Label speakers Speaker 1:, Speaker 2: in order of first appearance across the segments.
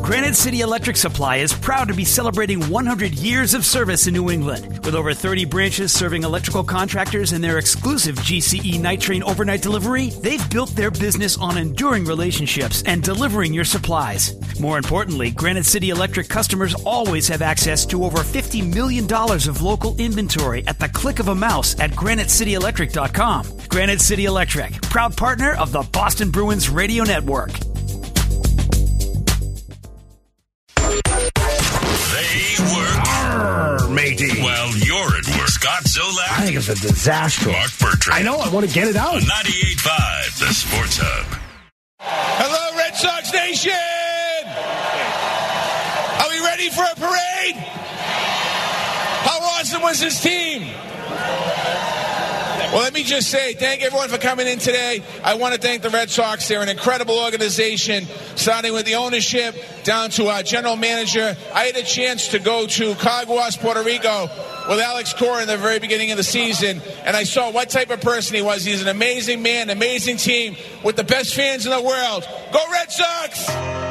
Speaker 1: Granite City Electric Supply is proud to be celebrating 100 years of service in New England. With over 30 branches serving electrical contractors and their exclusive GCE Night Train overnight delivery, they've built their business on enduring relationships and delivering your supplies. More importantly, Granite City Electric customers always have access to over $50 million of local inventory at the click of a mouse at GraniteCityElectric.com. Granite City Electric, proud partner of the Boston Bruins Radio Network.
Speaker 2: They work.
Speaker 3: Matey.
Speaker 2: Well, you're at work. Scott Zolak.
Speaker 3: I think it's a disaster.
Speaker 2: Mark Bertrand.
Speaker 3: I know. I want to get it out.
Speaker 2: 98.5, the Sports Hub.
Speaker 4: Hello, Red Sox Nation! Are we ready for a parade? How awesome was this team? Well, let me just say, thank everyone for coming in today. I want to thank the Red Sox. They're an incredible organization, starting with the ownership down to our general manager. I had a chance to go to Caguas, Puerto Rico with Alex Cora in the very beginning of the season, and I saw what type of person he was. He's an amazing man, amazing team with the best fans in the world. Go Red Sox!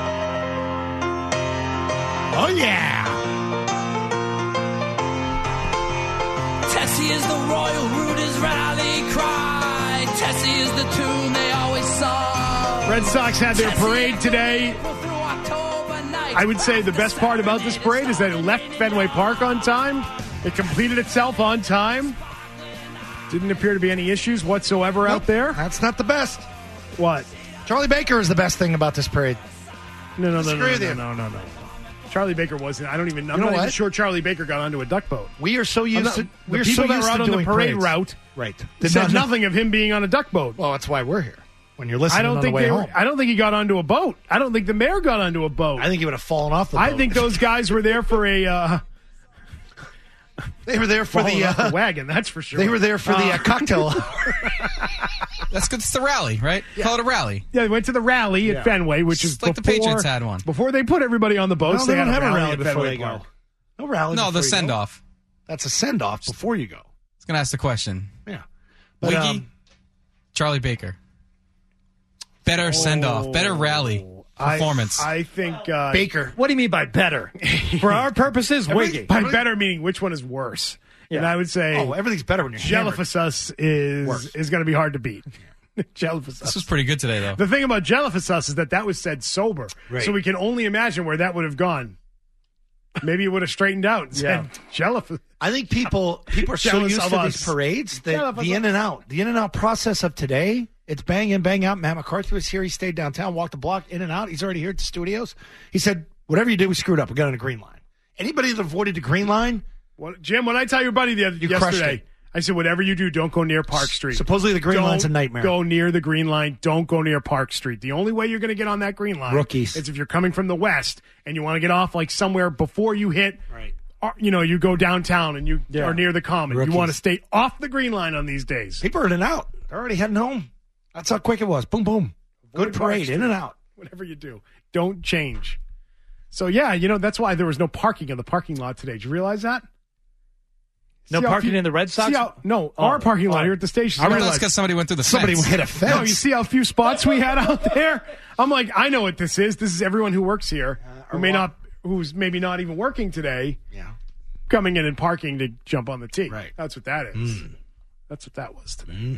Speaker 3: Oh, yeah.
Speaker 5: Tessie is the royal Rooters rally cry. Tessie is the tune they always sung.
Speaker 6: Red Sox had their parade today. I would say the best part about this parade is that it left Fenway Park on time. It completed itself on time. Didn't appear to be any issues whatsoever out there.
Speaker 3: That's not the best.
Speaker 6: What?
Speaker 3: Charlie Baker is the best thing about this parade.
Speaker 6: No.
Speaker 3: Disagree with you.
Speaker 6: No. Charlie Baker wasn't. I don't even. I'm
Speaker 3: You know
Speaker 6: not even
Speaker 3: what?
Speaker 6: sure Charlie Baker got onto a duck boat.
Speaker 3: We are so used to
Speaker 6: The people that were out on the parade route,
Speaker 3: right?
Speaker 6: said nothing of him being on a duck boat.
Speaker 3: Well, that's why we're here. When you're listening on the way home,
Speaker 6: I don't think he got onto a boat. I don't think the mayor got onto a boat.
Speaker 3: I think he would have fallen off the boat.
Speaker 6: I think those guys were there for a.
Speaker 3: They were there for
Speaker 6: the wagon. That's for sure.
Speaker 3: They were there for the cocktail.
Speaker 7: That's good. It's the rally, right? Yeah. Call it a rally.
Speaker 6: Yeah, they went to the rally at Fenway, which is
Speaker 7: like the Patriots had one.
Speaker 6: Before they put everybody on the boats,
Speaker 3: they
Speaker 6: they
Speaker 3: don't
Speaker 6: had
Speaker 3: have a rally
Speaker 6: at
Speaker 3: before
Speaker 6: Fenway
Speaker 3: they go.
Speaker 6: Park.
Speaker 3: No rally.
Speaker 7: No, the
Speaker 3: before you go.
Speaker 7: send-off.
Speaker 3: That's a send-off before you go.
Speaker 7: I was going to ask the question.
Speaker 3: Yeah.
Speaker 7: But, Wiggy, Charlie Baker. Better send-off. Better rally performance.
Speaker 6: I think...
Speaker 3: Baker.
Speaker 8: What do you mean by better? For our purposes, Wiggy.
Speaker 6: By better meaning which one is worse. Yeah. And I would say...
Speaker 3: Oh, everything's better when you're
Speaker 6: Jellificus is going to be hard to beat. Jellificus.
Speaker 7: This was pretty good today, though.
Speaker 6: The thing about Jellificus is that was said sober.
Speaker 3: Right.
Speaker 6: So we can only imagine where that would have gone. Maybe it would have straightened out and said Jellificus.
Speaker 3: I think people are so used to these parades that the in and out process of today, it's bang in, bang out. Matt McCarthy was here. He stayed downtown, walked the block, in and out. He's already here at the studios. He said, whatever you did, we screwed up. We got on a green line. Anybody that avoided the green line...
Speaker 6: Well, Jim, when I tell your buddy yesterday, I said, whatever you do, don't go near Park Street.
Speaker 3: Supposedly the green line's a nightmare.
Speaker 6: Go near the green line. Don't go near Park Street. The only way you're going to get on that green line
Speaker 3: Rookies.
Speaker 6: is if you're coming from the west and you want to get off like somewhere before you hit, you go downtown and you are near the Common.
Speaker 3: Rookies.
Speaker 6: You want to stay off the green line on these days.
Speaker 3: People are in and out. They're already heading home. That's how quick it was. Boom, boom. Good parade, in and out.
Speaker 6: Whatever you do, don't change. So, yeah, that's why there was no parking in the parking lot today. Did you realize that?
Speaker 8: No parking in the Red Sox?
Speaker 6: Our parking lot here at the station.
Speaker 7: I realized because somebody went through the fence.
Speaker 3: Somebody hit a fence.
Speaker 6: No, you see how few spots we had out there? I'm like, I know what this is. This is everyone who works here, who's maybe not even working today, coming in and parking to jump on the tee.
Speaker 3: Right.
Speaker 6: That's what that is. That's what that was today.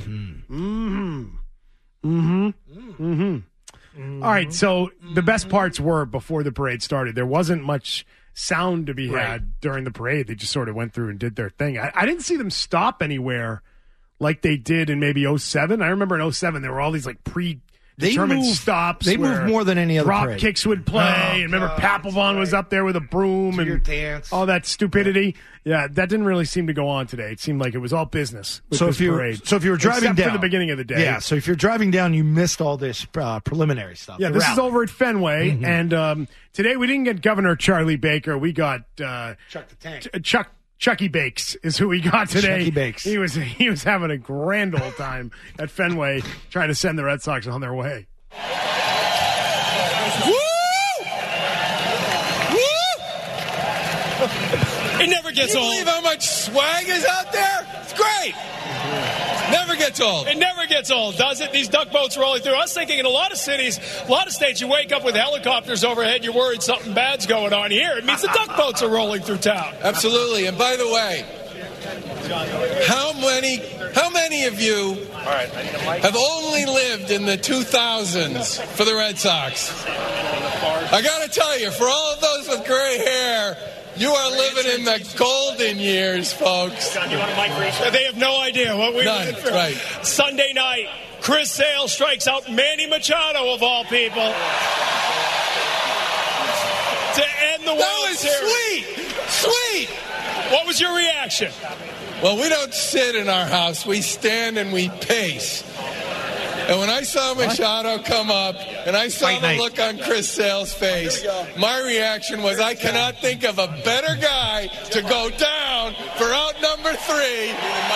Speaker 6: All right, so the best parts were before the parade started. There wasn't much sound to be had during the parade. They just sort of went through and did their thing. I didn't see them stop anywhere like they did in maybe 2007. I remember in 2007 there were all these like predetermined stops.
Speaker 3: They moved more than any other
Speaker 6: drop
Speaker 3: parade.
Speaker 6: kicks would play. and remember Papelbon was up there with a broom and
Speaker 3: dance.
Speaker 6: all that stupidity. Yeah, that didn't really seem to go on today. It seemed like it was all business with this parade.
Speaker 3: So if you were driving
Speaker 6: Except
Speaker 3: down
Speaker 6: for the beginning of the day.
Speaker 3: Yeah, so if you're driving down, you missed all this preliminary stuff.
Speaker 6: Yeah, this is over at Fenway, and today we didn't get Governor Charlie Baker. We got
Speaker 3: Chuck the Tank.
Speaker 6: Chucky Bakes is who we got today.
Speaker 3: Chucky Bakes.
Speaker 6: He was having a grand old time at Fenway, trying to send the Red Sox on their way.
Speaker 4: It never gets old. Can you believe how much swag is out there? It's great.
Speaker 9: Never gets old.
Speaker 10: It never gets old, does it? These duck boats rolling through. I was thinking in a lot of cities, a lot of states, you wake up with helicopters overhead, you're worried something bad's going on. Here, it means the duck boats are rolling through town.
Speaker 9: Absolutely. And by the way, how many of you have only lived in the 2000s for the Red Sox? I got to tell you, for all of those with gray hair, you are living in the golden years, folks.
Speaker 10: John, you want a mic for each? They have no idea what we went through.
Speaker 9: Right.
Speaker 10: Sunday night, Chris Sale strikes out Manny Machado, of all people, to end the World Series.
Speaker 9: That was sweet.
Speaker 10: What was your reaction?
Speaker 9: Well, we don't sit in our house. We stand and we pace. And when I saw Machado come up and I saw the look on Chris Sale's face, my reaction was, I cannot think of a better guy to go down for out number 3.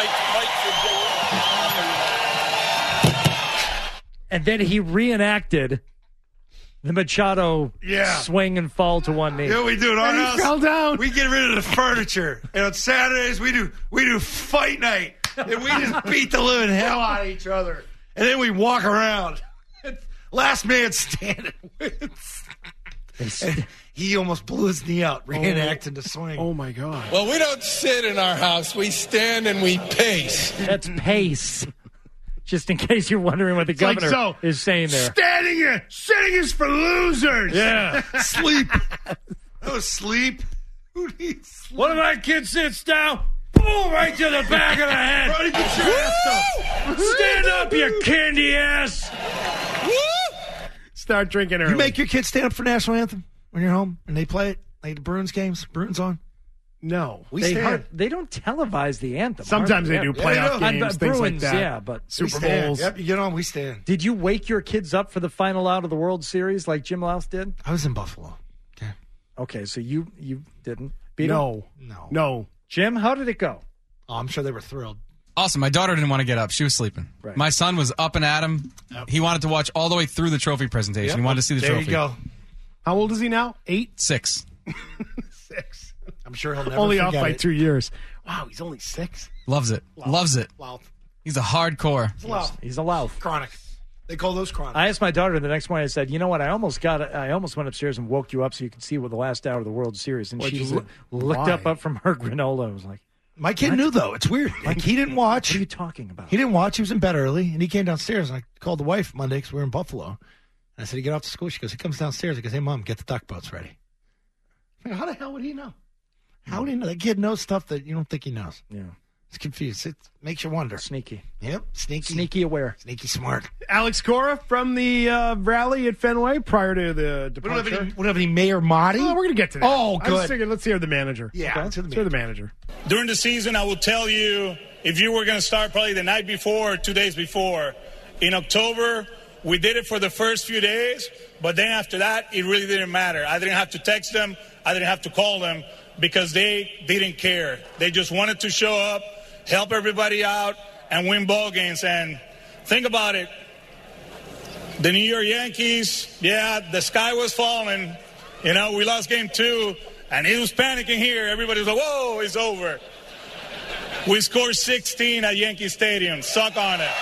Speaker 8: And then he reenacted the Machado swing and fall to one knee.
Speaker 3: Yeah, we do it. Our house,
Speaker 6: fell down.
Speaker 3: We get rid of the furniture. And on Saturdays, we do fight night. And we just beat the living hell out of each other. And then we walk around. Last man standing wins. He almost blew his knee out, reenacting the swing.
Speaker 6: Oh, my God.
Speaker 9: Well, we don't sit in our house. We stand and we pace.
Speaker 8: That's pace. Just in case you're wondering what the governor is saying there.
Speaker 6: Standing here, sitting is for losers.
Speaker 8: Yeah.
Speaker 3: Sleep. Oh, sleep. Who needs sleep?
Speaker 8: One of my kids sits down. Boom, right to the back of the head.
Speaker 3: Brody, get your ass up.
Speaker 8: Stand up, you candy ass.
Speaker 6: Start drinking early.
Speaker 3: You make your kids stand up for national anthem when you're home and they play it? Like the Bruins games? Bruins on?
Speaker 6: No.
Speaker 8: They don't televise the anthem.
Speaker 6: Sometimes they do playoff games, things like that.
Speaker 8: Yeah, but
Speaker 6: Super Bowls.
Speaker 3: Yep, you get on, we stand.
Speaker 8: Did you wake your kids up for the final out of the World Series like Jim Louse did?
Speaker 3: I was in Buffalo.
Speaker 8: Okay, so you didn't.
Speaker 6: No.
Speaker 8: Jim, how did it go?
Speaker 3: Oh, I'm sure they were thrilled.
Speaker 7: Awesome. My daughter didn't want to get up. She was sleeping. Right. My son was up and at him. Yep. He wanted to watch all the way through the trophy presentation. Yep. He wanted to see the trophy.
Speaker 3: There you go.
Speaker 6: How old is he now? 8?
Speaker 7: 6.
Speaker 6: 6.
Speaker 3: I'm sure he'll never
Speaker 6: only
Speaker 3: forget
Speaker 6: off by
Speaker 3: it.
Speaker 6: 2 years. Wow, he's only 6.
Speaker 7: Loves it. Loves it. He's a hardcore.
Speaker 8: He's a louf.
Speaker 3: Chronic. They call those chronic.
Speaker 8: I asked my daughter the next morning, I said, you know what, I almost went upstairs and woke you up so you could see what the last hour of the World Series. And she looked up from her granola and was like,
Speaker 3: my kid knew, though. It's weird. Like, he didn't watch.
Speaker 8: What are you talking about?
Speaker 3: He didn't watch. He was in bed early, and he came downstairs, and I called the wife Monday because we were in Buffalo. And I said, you get off to school? She goes, he comes downstairs. He goes, hey, Mom, get the duck boats ready. I go, how the hell would he know? How would he know? That kid knows stuff that you don't think he knows.
Speaker 8: Yeah.
Speaker 3: It's confused. It makes you wonder.
Speaker 8: Sneaky.
Speaker 3: Yep, sneaky.
Speaker 8: Sneaky aware.
Speaker 3: Sneaky smart.
Speaker 6: Alex Cora from the rally at Fenway prior to the departure.
Speaker 3: We don't have any Mayor Marty?
Speaker 6: Oh, we're going to get to that.
Speaker 3: Oh, good.
Speaker 6: I was thinking, let's hear the manager.
Speaker 3: Yeah,
Speaker 6: okay?
Speaker 3: let's
Speaker 6: hear the manager.
Speaker 11: During the season, I will tell you, if you were going to start probably the night before or 2 days before, in October, we did it for the first few days, but then after that, it really didn't matter. I didn't have to text them. I didn't have to call them because they didn't care. They just wanted to show up, help everybody out, and win ball games. And think about it. The New York Yankees, the sky was falling. You know, we lost game 2, and he was panicking here. Everybody was like, whoa, it's over. We scored 16 at Yankee Stadium. Suck on it.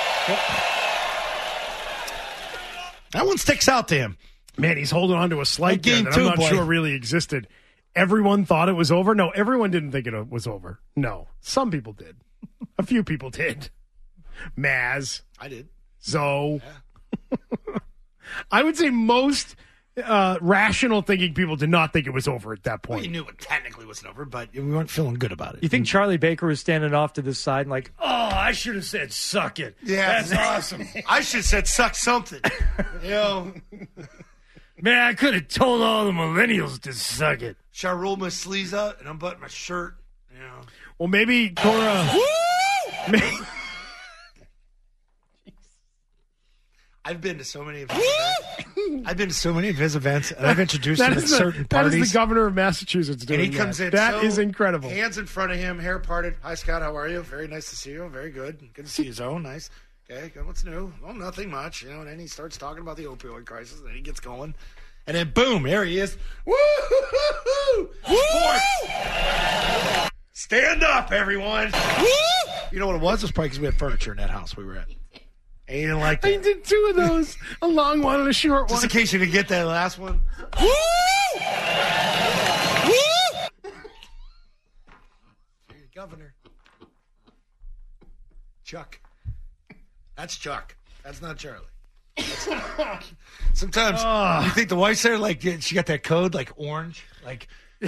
Speaker 3: That one sticks out to him.
Speaker 6: Man, he's holding on to a slight game that I'm not
Speaker 3: boy.
Speaker 6: sure really existed. Everyone thought it was over. No, everyone didn't think it was over. No, some people did. A few people did. Maz.
Speaker 3: I did.
Speaker 6: Zoe. Yeah. I would say most rational thinking people did not think it was over at that point.
Speaker 3: Well, you knew it technically wasn't over, but we weren't feeling good about it.
Speaker 8: You think Charlie Baker was standing off to the side and like, oh, I should have said suck it.
Speaker 3: Yeah.
Speaker 8: That's awesome.
Speaker 3: I should have said suck something. You know.
Speaker 8: Man, I could have told all the millennials to suck it.
Speaker 3: Should I roll my sleeves out and unbutton my shirt? You know.
Speaker 6: Well, maybe Cora.
Speaker 3: I've been to so many of his events. I've been to so many of his events, and I've introduced him at certain parties.
Speaker 6: That is the governor of Massachusetts doing
Speaker 3: and he comes in.
Speaker 6: That is incredible.
Speaker 3: Hands in front of him, hair parted. Hi, Scott. How are you? Very nice to see you. Very good. Good to see you, Zoe. Nice. Okay, good. What's new? Well, nothing much. You know, and then he starts talking about the opioid crisis, and then he gets going. And then, boom, there he is. Woo! Sports! Stand up, everyone. Woo! You know what it was? It was probably because we had furniture in that house we were at. And you didn't like that.
Speaker 6: I did 2 of those. A long one and a short one.
Speaker 3: Just in case you didn't get that last one.
Speaker 12: Woo!
Speaker 3: Governor. Chuck. That's Chuck. That's not Charlie. Sometimes you think the wife's there, like she got that code, like orange, like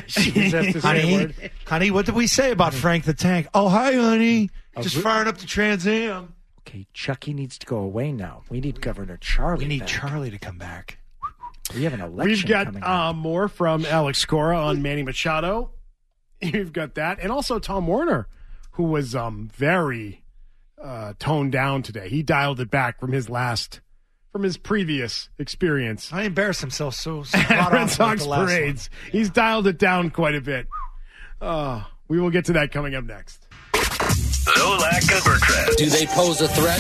Speaker 3: honey, what did we say about Frank the Tank? Oh, hi, honey. Just firing up the Trans Am.
Speaker 8: Okay, Chucky needs to go away now. We need Governor Charlie.
Speaker 3: We need
Speaker 8: back.
Speaker 3: Charlie to come back.
Speaker 8: We have an election.
Speaker 6: We've got
Speaker 8: coming up.
Speaker 6: more from Alex Cora on Manny Machado. You've got that, and also Tom Werner, who was very toned down today. He dialed it back from his previous experience.
Speaker 3: I embarrassed himself so
Speaker 6: Red Sox parades. He's dialed it down quite a bit. We will get to that coming up next.
Speaker 2: Zolak and Bertrand.
Speaker 13: Do they pose a threat?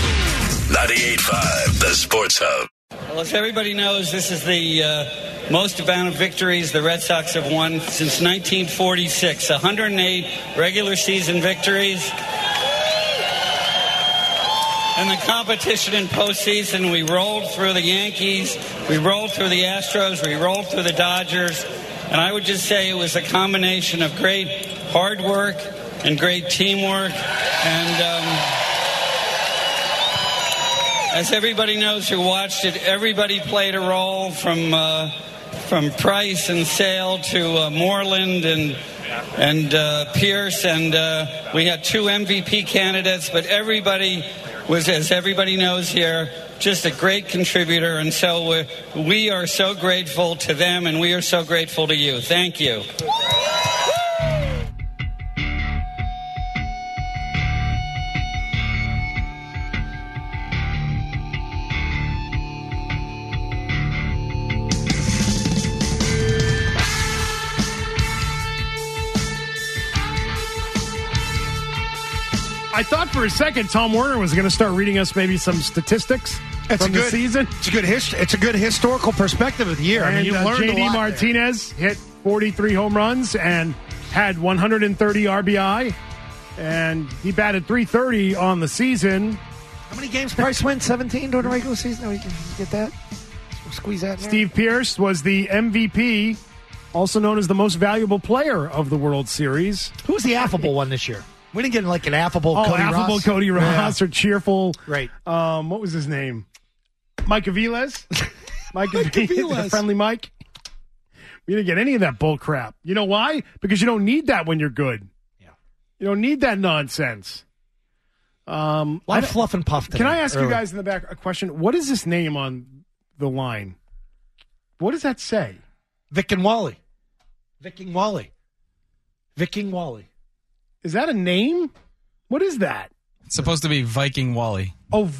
Speaker 2: 98.5, the Sports Hub.
Speaker 14: Well, as everybody knows, this is the most amount of victories the Red Sox have won since 1946. 108 regular season victories. And the competition in postseason, we rolled through the Yankees, we rolled through the Astros, we rolled through the Dodgers. And I would just say it was a combination of great hard work and great teamwork. And as everybody knows who watched it, everybody played a role from Price and Sale to Moreland and Pierce. And we had 2 MVP candidates, but everybody was, as everybody knows here, just a great contributor. And so we are so grateful to them, and we are so grateful to you. Thank you.
Speaker 6: I thought for a second Tom Werner was going to start reading us maybe some statistics from the season.
Speaker 3: It's a good historical perspective of the year.
Speaker 6: And
Speaker 3: I mean, you learned a
Speaker 6: JD
Speaker 3: lot
Speaker 6: Martinez hit 43 home runs and had 130 RBI, and he batted .330 on the season.
Speaker 3: How many games Price win? 17 during the regular season? We can get that? We'll squeeze that in there.
Speaker 6: Steve Pierce was the MVP, also known as the most valuable player of the World Series.
Speaker 3: Who was the affable one this year? We didn't get like an affable
Speaker 6: Cody Ross or cheerful.
Speaker 3: Right.
Speaker 6: What was his name? Mike Aviles? Mike Aviles. Friendly Mike? We didn't get any of that bull crap. You know why? Because you don't need that when you're good. Yeah. You don't need that nonsense.
Speaker 3: A lot of fluff and puff today.
Speaker 6: Can I ask you guys in the back a question? What is this name on the line? What does that say?
Speaker 3: Vic and Wally. Viking Wally. Viking Wally.
Speaker 6: Is that a name? What is that?
Speaker 7: It's supposed to be Viking Wally.
Speaker 6: Oh,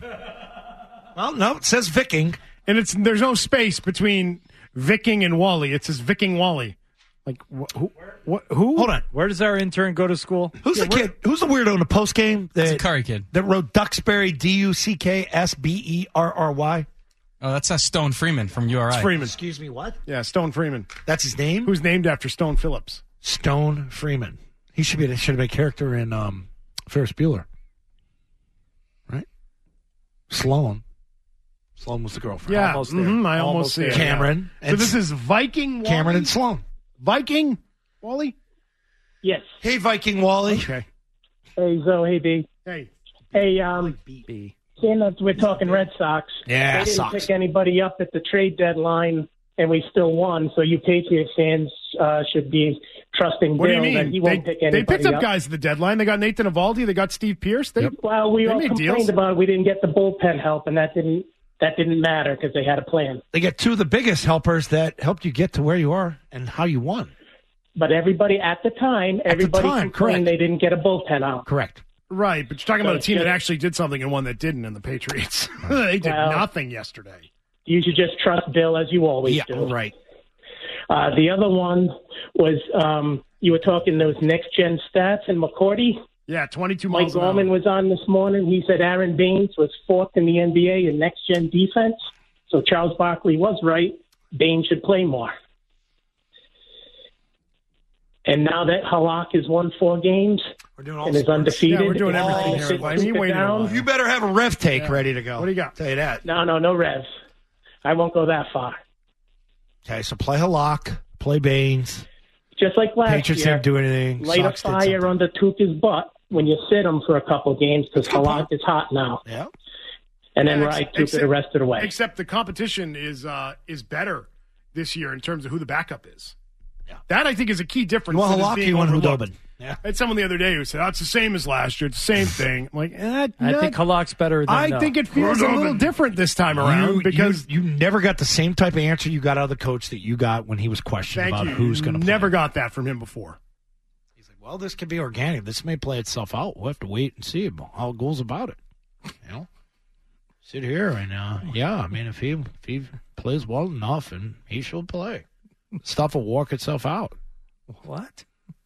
Speaker 3: well, no, it says Viking,
Speaker 6: and there's no space between Viking and Wally. It says Viking Wally. Like who?
Speaker 3: Hold on.
Speaker 8: Where does our intern go to school?
Speaker 3: Who's the kid? Who's the weirdo in the post game?
Speaker 7: It's a Curry kid
Speaker 3: that wrote Duxbury Ducksberry.
Speaker 7: Oh, that's Stone Freeman from URI.
Speaker 6: It's Freeman.
Speaker 3: Excuse me, what?
Speaker 6: Yeah, Stone Freeman.
Speaker 3: That's his name.
Speaker 6: Who's named after Stone Phillips?
Speaker 3: Stone Freeman. He should have been a character in Ferris Bueller, right? Sloan was the girlfriend.
Speaker 6: Yeah,
Speaker 3: almost
Speaker 6: I almost see it.
Speaker 3: Cameron.
Speaker 6: So this is Viking Wally?
Speaker 3: Cameron and Sloan.
Speaker 6: Viking Wally?
Speaker 15: Yes.
Speaker 3: Hey, Viking Wally.
Speaker 6: Okay.
Speaker 15: Hey, Zoe. Hey, B.
Speaker 6: Hey.
Speaker 15: Hey, seeing that we're talking Red Sox.
Speaker 3: Yeah,
Speaker 15: they didn't
Speaker 3: Sox.
Speaker 15: pick anybody up at the trade deadline, and we still won. So you Patriot fans should be trusting
Speaker 6: What do
Speaker 15: Bill
Speaker 6: you
Speaker 15: that
Speaker 6: mean?
Speaker 15: he won't pick anybody
Speaker 6: They picked up
Speaker 15: up.
Speaker 6: guys at the deadline. They got Nathan Eovaldi. They got Steve Pierce.
Speaker 15: Well, we
Speaker 6: they
Speaker 15: all
Speaker 6: made
Speaker 15: complained
Speaker 6: deals.
Speaker 15: about it. We didn't get the bullpen help, and that didn't matter because they had a plan.
Speaker 3: They get 2 of the biggest helpers that helped you get to where you are and how you won.
Speaker 15: But everybody at the time, complained
Speaker 3: correct.
Speaker 15: they didn't get a bullpen out.
Speaker 3: Correct.
Speaker 6: Right, but you're talking
Speaker 15: So
Speaker 6: about a
Speaker 15: it's
Speaker 6: team that
Speaker 15: just-
Speaker 6: actually did something and one that didn't in the Patriots. They did nothing yesterday.
Speaker 15: You should just trust Bill as you always do.
Speaker 3: Right.
Speaker 15: The other one was you were talking those next-gen stats and McCourty.
Speaker 6: Yeah, 22
Speaker 15: Mike
Speaker 6: miles an hour.
Speaker 15: Gorman was on this morning. He said Aaron Baines was 4th in the NBA in next-gen defense. So Charles Barkley was right. Baines should play more. And now that Halak has won 4 games,
Speaker 3: We're doing all
Speaker 15: and is undefeated.
Speaker 6: Yeah, we're doing everything here.
Speaker 3: You better have a rev take ready to go.
Speaker 6: What do you got?
Speaker 3: Tell you that.
Speaker 15: No rev. I won't go that far.
Speaker 3: Okay, so play Halak, play Baines.
Speaker 15: Just like last
Speaker 3: Patriots
Speaker 15: year.
Speaker 3: didn't do anything.
Speaker 15: Light
Speaker 3: Sox
Speaker 15: a
Speaker 3: did
Speaker 15: fire
Speaker 3: something.
Speaker 15: under Tuca's butt when you sit him for a couple games because Halak is hot now.
Speaker 3: Yeah.
Speaker 15: And then ride Tuca the rest of the way.
Speaker 6: Except the competition is better this year in terms of who the backup is. Yeah. That, I think, is a key difference.
Speaker 3: Well,
Speaker 6: that is
Speaker 3: Halak,
Speaker 6: being
Speaker 3: you want
Speaker 6: overlooked.
Speaker 3: Hudobin. Yeah.
Speaker 6: I had someone the other day who said, it's the same as last year. It's the same thing. I'm like,
Speaker 8: I think Halak's better than
Speaker 6: I think it feels a little different this time around because
Speaker 3: you never got the same type of answer you got out of the coach that you got when he was questioned about who's going to play.
Speaker 6: Never got that from him before.
Speaker 3: He's like, well, this could be organic. This may play itself out. We'll have to wait and see how it goes about it. You know? Sit here and I mean, if he plays well enough, and he should play. Stuff will work itself out.
Speaker 8: What?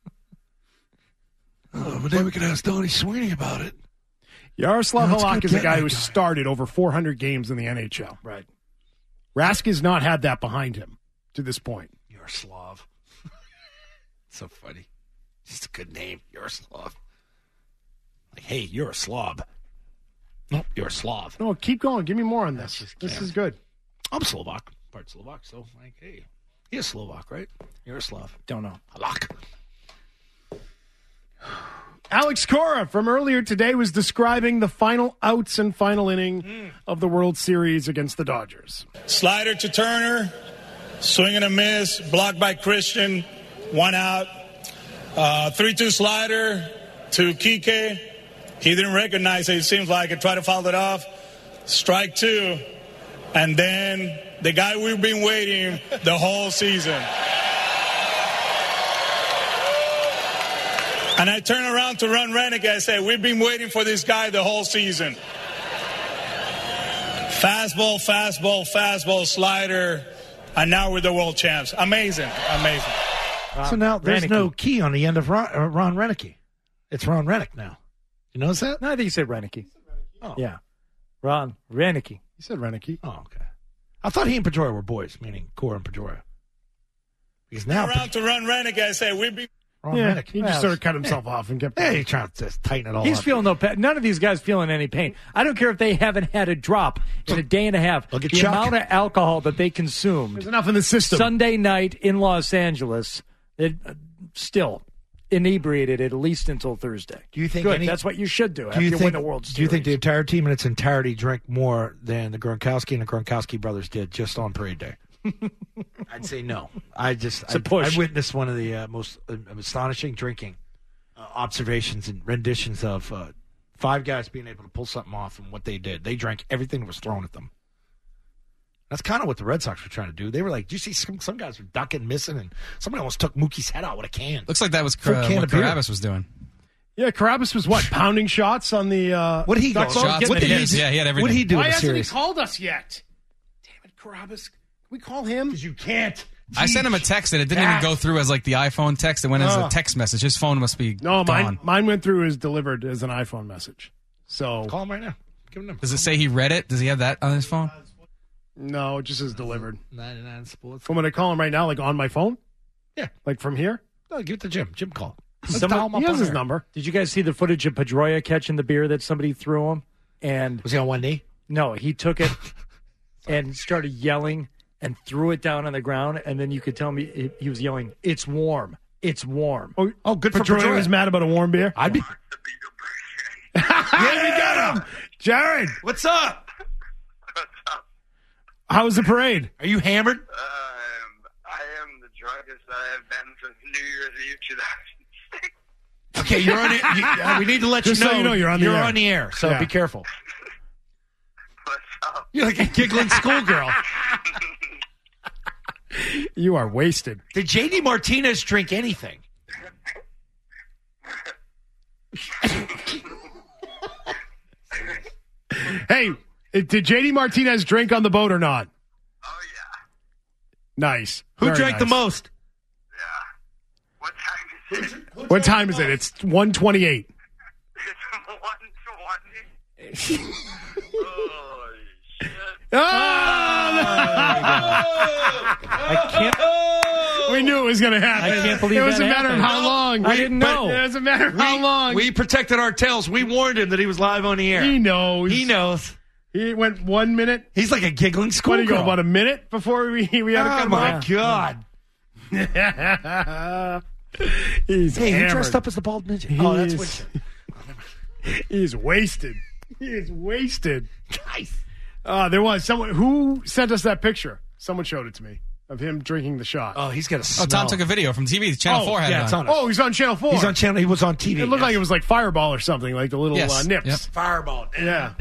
Speaker 3: But then we could ask Donnie Sweeney about it.
Speaker 6: Yaroslav
Speaker 3: Let's
Speaker 6: Halak
Speaker 3: go
Speaker 6: is a
Speaker 3: get
Speaker 6: guy
Speaker 3: that
Speaker 6: who
Speaker 3: guy.
Speaker 6: started over 400 games in the NHL.
Speaker 8: Right.
Speaker 6: Rask has not had that behind him to this point.
Speaker 3: Yaroslav. So funny. Just a good name, Yaroslav. Like, hey, you're a slob. Nope, you're a Slav.
Speaker 6: No, keep going. Give me more on this. This is good.
Speaker 3: I'm Slovak. Part Slovak, so like, hey, you're Slovak, right? You're a Slav.
Speaker 8: Don't know.
Speaker 3: Halak.
Speaker 6: Alex Cora from earlier today was describing the final outs and final inning of the World Series against the Dodgers.
Speaker 11: Slider to Turner, swing and a miss, blocked by Christian, 1 out. 3-2 slider to Kike. He didn't recognize it, it seems like. Tried to foul it off. Strike 2. And then the guy we've been waiting the whole season. And I turn around to Ron Renick. I say, we've been waiting for this guy the whole season. Fastball, fastball, fastball, slider. And now we're the world champs. Amazing. Amazing.
Speaker 3: So now there's no key on the end of Ron Renicky. It's Ron Rennick now. You notice that?
Speaker 8: No, I think you said Renicky.
Speaker 3: Oh.
Speaker 8: Yeah. Ron Renicky.
Speaker 6: You said Renicky.
Speaker 3: Oh, okay. I thought he and Pedroia were boys, meaning Cora and Pedroia. Because now
Speaker 11: Around to Ron Renick, I say, we've been...
Speaker 3: Ron
Speaker 6: Yeah,
Speaker 3: Rennick.
Speaker 6: he just sort of cut himself off and kept.
Speaker 3: Hey, he's trying to just tighten it all
Speaker 8: He's
Speaker 3: up.
Speaker 8: feeling no pain. None of these guys feeling any pain. I don't care if they haven't had a drop in a day and a half.
Speaker 3: Look at
Speaker 8: the
Speaker 3: Chuck.
Speaker 8: amount of alcohol that they consumed.
Speaker 6: There's enough in the system.
Speaker 8: Sunday night in Los Angeles, it still inebriated at least until Thursday.
Speaker 3: Do you think
Speaker 8: Good, that's what you should do after you win the World Series.
Speaker 3: Do you think the entire team in its entirety drank more than the Gronkowski and the Gronkowski brothers did just on parade day? I'd say no. I witnessed one of the most astonishing drinking observations and renditions of 5 guys being able to pull something off and what they did. They drank everything that was thrown at them. That's kind of what the Red Sox were trying to do. They were like, do you see some guys were ducking, missing, and somebody almost took Mookie's head out with a can.
Speaker 7: Looks like that was
Speaker 3: Full can
Speaker 7: what
Speaker 3: of beer.
Speaker 7: Carabas was doing.
Speaker 6: Yeah, Carabas was what? Pounding shots on the.
Speaker 3: What did he go?
Speaker 7: Shots,
Speaker 3: What did he do?
Speaker 7: yeah, he had everything.
Speaker 3: What did he do?
Speaker 6: Why
Speaker 3: in the
Speaker 6: hasn't he
Speaker 3: series?
Speaker 6: called us yet? Damn it, Carabas. Can we call him?
Speaker 3: Because you can't.
Speaker 7: I sent him a text and it didn't even go through as like the iPhone text. It went as a text message. His phone must be
Speaker 6: No,
Speaker 7: gone.
Speaker 6: mine went through as delivered as an iPhone message. So
Speaker 3: Call him right now. Give him a number.
Speaker 7: Does it say he read it? Does he have that on his phone?
Speaker 6: no, it just says delivered.
Speaker 3: 99 Sports.
Speaker 6: I'm going to call him right now, like on my phone.
Speaker 3: Yeah.
Speaker 6: Like from here.
Speaker 3: No, give it to Jim. Jim call.
Speaker 6: He has his number.
Speaker 8: Did you guys see the footage of Pedroia catching the beer that somebody threw him? And
Speaker 3: Was he on one knee?
Speaker 8: no, he took it and started yelling and threw it down on the ground. And then you could tell me he was yelling, "It's warm! It's warm!"
Speaker 6: Oh,
Speaker 3: good for
Speaker 6: Pedroia
Speaker 3: Pedroia.
Speaker 6: was mad about a warm beer.
Speaker 3: I'd be.
Speaker 6: Yeah, you got him, Jared.
Speaker 3: What's up?
Speaker 6: How was the parade?
Speaker 3: Are you hammered?
Speaker 12: I am the drunkest I have been since New Year's Eve 2006.
Speaker 3: Okay, you're on it. We need to let
Speaker 6: Just
Speaker 3: you
Speaker 6: so
Speaker 3: know.
Speaker 6: you know, you're on the air.
Speaker 3: on the air, so
Speaker 6: Yeah.
Speaker 3: be careful.
Speaker 12: What's up?
Speaker 3: You're like a giggling schoolgirl.
Speaker 6: You are wasted.
Speaker 3: Did JD Martinez drink anything?
Speaker 6: Hey, did JD Martinez drink on the boat or not?
Speaker 12: Oh, yeah.
Speaker 6: Nice.
Speaker 3: Who
Speaker 6: Very
Speaker 3: drank the
Speaker 6: nice.
Speaker 3: most?
Speaker 12: Yeah. What time is it?
Speaker 6: What time is it? It's 1:28.
Speaker 12: It's 1:20. Oh, shit.
Speaker 6: Oh!
Speaker 8: I can't.
Speaker 6: We knew it was going to happen.
Speaker 8: I can't believe
Speaker 6: it was
Speaker 8: that
Speaker 6: a matter
Speaker 8: happened.
Speaker 6: of how long.
Speaker 8: I didn't know.
Speaker 6: It was a matter of how long.
Speaker 3: We protected our tails. We warned him that he was live on the air.
Speaker 6: He knows.
Speaker 3: He knows.
Speaker 6: He went 1 minute.
Speaker 3: He's like a giggling schoolgirl.
Speaker 6: What did he go, about a minute before we had to cut him off?
Speaker 3: God.
Speaker 6: He's
Speaker 3: Hey,
Speaker 6: hammered.
Speaker 3: who dressed up as the bald midget? Oh, that's Winston.
Speaker 6: He's wasted. He is wasted.
Speaker 3: Nice.
Speaker 6: There was someone who sent us that picture. Someone showed it to me of him drinking the shot.
Speaker 3: Oh, he's got a smell.
Speaker 7: Oh, Tom took a video from TV. Channel 4 had it on.
Speaker 6: Oh, he's on Channel 4.
Speaker 3: He's on Channel. He was on TV.
Speaker 6: It looked like it was like Fireball or something, like the little
Speaker 7: Yes.
Speaker 6: nips.
Speaker 7: Yep.
Speaker 3: Fireball.
Speaker 6: Yeah.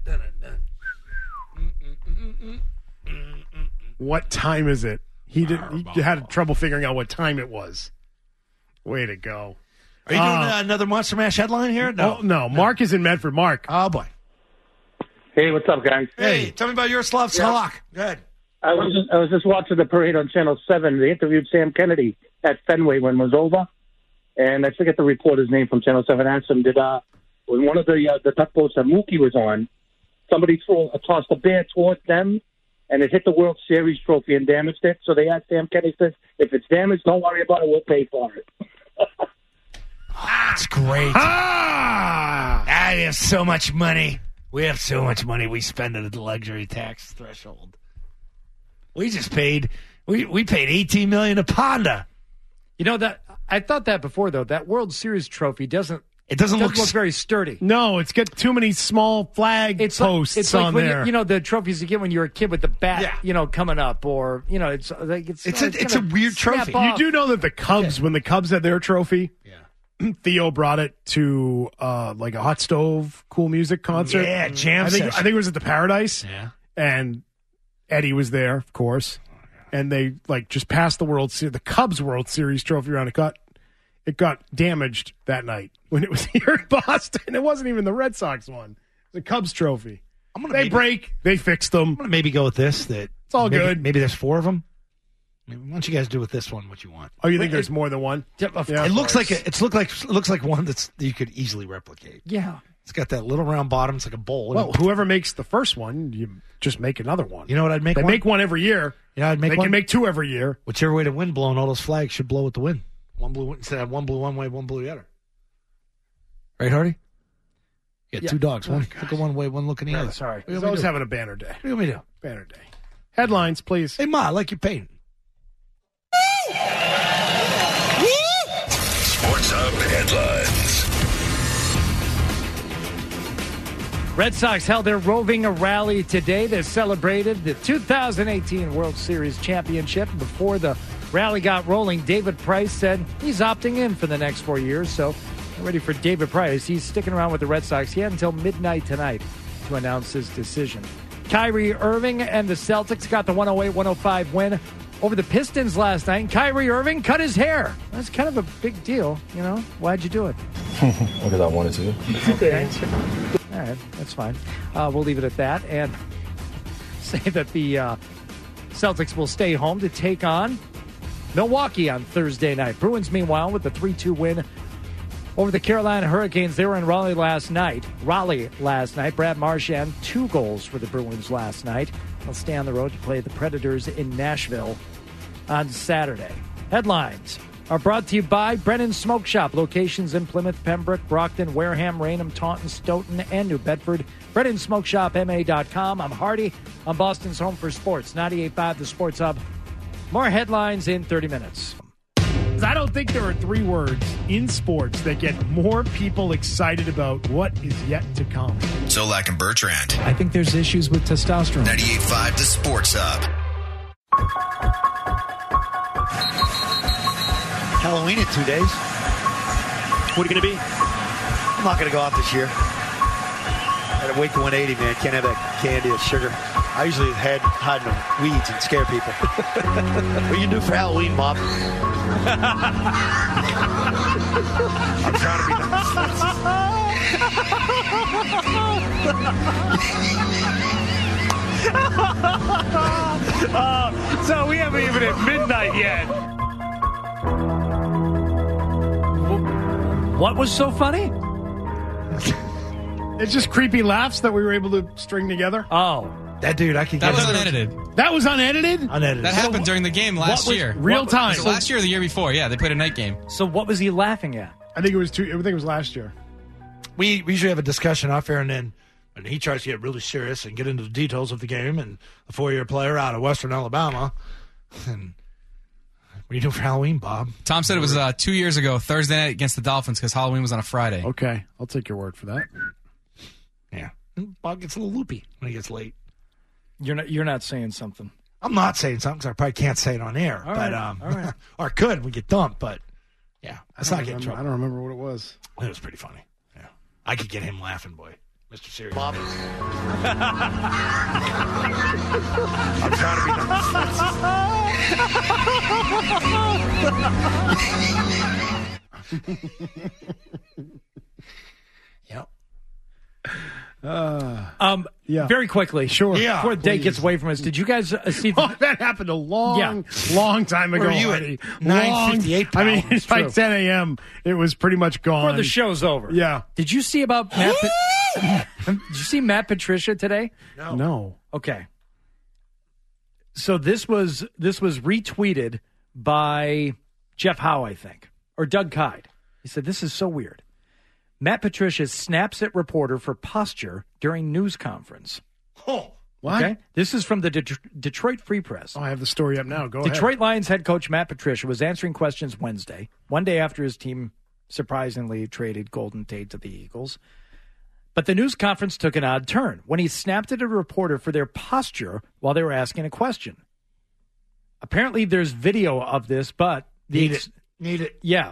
Speaker 6: What time is it? He had trouble figuring out what time it was. Way to go.
Speaker 3: Are you doing another Monster Mash headline here? No.
Speaker 6: Oh, no. Mark is in Medford. Mark.
Speaker 3: Oh, boy.
Speaker 13: Hey, what's up, guys?
Speaker 3: Hey, tell me about Yaroslav Salak. Good.
Speaker 13: I was just watching the parade on Channel 7. They interviewed Sam Kennedy at Fenway when it was over. And I forget the reporter's name from Channel 7. Asked him, when one of the tugboats that Mookie was on, somebody tossed a bear towards them, and it hit the World Series trophy and damaged it. So they asked Sam Kennedy, says, if it's damaged, don't worry about it. We'll pay for it.
Speaker 3: That's great. I have so much money. We have so much money we spend at the luxury tax threshold. We just paid. We paid $18 million to Ponda.
Speaker 8: You know that I thought that before though. That World Series trophy doesn't look
Speaker 6: very
Speaker 8: sturdy.
Speaker 6: No, it's got too many small flag posts
Speaker 8: it's like
Speaker 6: on
Speaker 8: when
Speaker 6: there.
Speaker 8: you know the trophies you get when you're a kid with the bat, coming up, or it's
Speaker 3: a weird trophy.
Speaker 6: You do know that the Cubs, when the Cubs had their trophy, Theo brought it to like a hot stove, cool music concert.
Speaker 3: Yeah, jam
Speaker 6: I think
Speaker 3: session.
Speaker 6: it was at the Paradise.
Speaker 3: Yeah,
Speaker 6: and Eddie was there, of course. And they just passed the Cubs World Series trophy around. It got damaged that night when it was here in Boston. It wasn't even the Red Sox one. It was a Cubs trophy. They fixed them.
Speaker 3: I'm gonna maybe go with this. It's
Speaker 6: all good.
Speaker 3: Maybe there's 4 of them. Why don't you guys do with this one what you want?
Speaker 6: Oh, you think there's more than one?
Speaker 3: Yeah, it looks like one that you could easily replicate.
Speaker 8: Yeah.
Speaker 3: It's got that little round bottom. It's like a bowl.
Speaker 6: Well, whoever makes the first one, you just make another one.
Speaker 3: You know what I'd make?
Speaker 6: They make one every year.
Speaker 3: Yeah, I'd make
Speaker 6: They
Speaker 3: one.
Speaker 6: can make 2 every year.
Speaker 3: Whichever way the wind blowing, all those flags should blow with the wind. One blue instead of one blue one way, one blue the other. Right, Hardy? You got 2 dogs. One looking one way, one looking the other.
Speaker 6: Sorry.
Speaker 3: What do
Speaker 6: He's
Speaker 3: you want me
Speaker 6: always
Speaker 3: to do?
Speaker 6: having a banner day.
Speaker 3: What do you want me to do?
Speaker 6: Banner day. Headlines, please.
Speaker 3: Hey, Ma, I like your painting.
Speaker 2: Sports Hub headlines.
Speaker 8: Red Sox held their roving rally today. They celebrated the 2018 World Series championship. Before the rally got rolling, David Price said he's opting in for the next 4 years. So get ready for David Price. He's sticking around with the Red Sox. He had until midnight tonight to announce his decision. Kyrie Irving and the Celtics got the 108-105 win over the Pistons last night. And Kyrie Irving cut his hair. That's kind of a big deal, Why'd you do it?
Speaker 16: Because I wanted to.
Speaker 8: Okay. All right, that's fine. We'll leave it at that and say that the Celtics will stay home to take on Milwaukee on Thursday night. Bruins, meanwhile, with the 3-2 win over the Carolina Hurricanes. They were in Raleigh last night. Brad Marchand, 2 goals for the Bruins last night. They'll stay on the road to play the Predators in Nashville on Saturday. Headlines are brought to you by Brennan's Smoke Shop. Locations in Plymouth, Pembroke, Brockton, Wareham, Raynham, Taunton, Stoughton, and New Bedford. BrennanSmokeShopMA.com. I'm Hardy. I'm Boston's home for sports. 98.5 The Sports Hub. More headlines in 30 minutes.
Speaker 6: I don't think there are 3 words in sports that get more people excited about what is yet to come.
Speaker 17: Zolak and Bertrand.
Speaker 18: I think there's issues with testosterone.
Speaker 17: 98.5 The Sports Hub.
Speaker 3: Halloween in 2 days.
Speaker 19: What are you going to be?
Speaker 3: I'm not going to go out this year. I got to wait to 180, man. Can't have that candy or sugar. I usually hide in the weeds and scare people. What do you do for Halloween, Bob? I'm trying to be
Speaker 19: nice. So we haven't even hit midnight yet.
Speaker 8: What was so funny?
Speaker 6: It's just creepy laughs that we were able to string together.
Speaker 8: Oh.
Speaker 3: That dude, I could.
Speaker 7: That was unedited.
Speaker 6: That was unedited?
Speaker 3: Unedited.
Speaker 7: That happened during the game last year.
Speaker 6: Real time.
Speaker 7: Was it last year or the year before? Yeah, they played a night game.
Speaker 8: So what was he laughing at?
Speaker 6: I think it was last year.
Speaker 3: We usually have a discussion off air, and then when he tries to get really serious and get into the details of the game and the 4-year player out of Western Alabama. And what are you doing for Halloween, Bob?
Speaker 7: Tom said it was 2 years ago, Thursday night against the Dolphins, because Halloween was on a Friday.
Speaker 6: Okay, I'll take your word for that.
Speaker 3: Yeah, Bob gets a little loopy when he gets late.
Speaker 8: You're not saying something.
Speaker 3: I'm not saying something because I probably can't say it on air,
Speaker 8: All right.
Speaker 3: or I could. We get dumped, but yeah, that's not getting trouble.
Speaker 6: I don't remember what it was.
Speaker 3: It was pretty funny. Yeah, I could get him laughing, boy. Mr. Serious.
Speaker 20: Bob.
Speaker 3: I'm trying to be
Speaker 8: Yep.
Speaker 6: Yeah.
Speaker 8: Very quickly,
Speaker 6: Sure.
Speaker 8: Yeah, before the day gets away from us, did you guys see
Speaker 6: that happened a long time ago?
Speaker 3: Were you at 9:58?
Speaker 6: I mean, it's by 10 a.m. It was pretty much gone.
Speaker 8: before the show's over?
Speaker 6: Yeah.
Speaker 8: Did you see about Matt? Did you see Matt Patricia today?
Speaker 6: No.
Speaker 8: Okay. So this was retweeted by Jeff Howe, I think, or Doug Kyde. He said, "This is so weird. Matt Patricia snaps at reporter for posture during news conference."
Speaker 3: Oh,
Speaker 6: what?
Speaker 8: Okay. This is from the Detroit Free Press.
Speaker 6: Oh, I have the story up now. Go ahead.
Speaker 8: Detroit Lions head coach Matt Patricia was answering questions Wednesday, one day after his team surprisingly traded Golden Tate to the Eagles. But the news conference took an odd turn when he snapped at a reporter for their posture while they were asking a question. Apparently, there's video of this, but
Speaker 3: Need it.
Speaker 8: Yeah.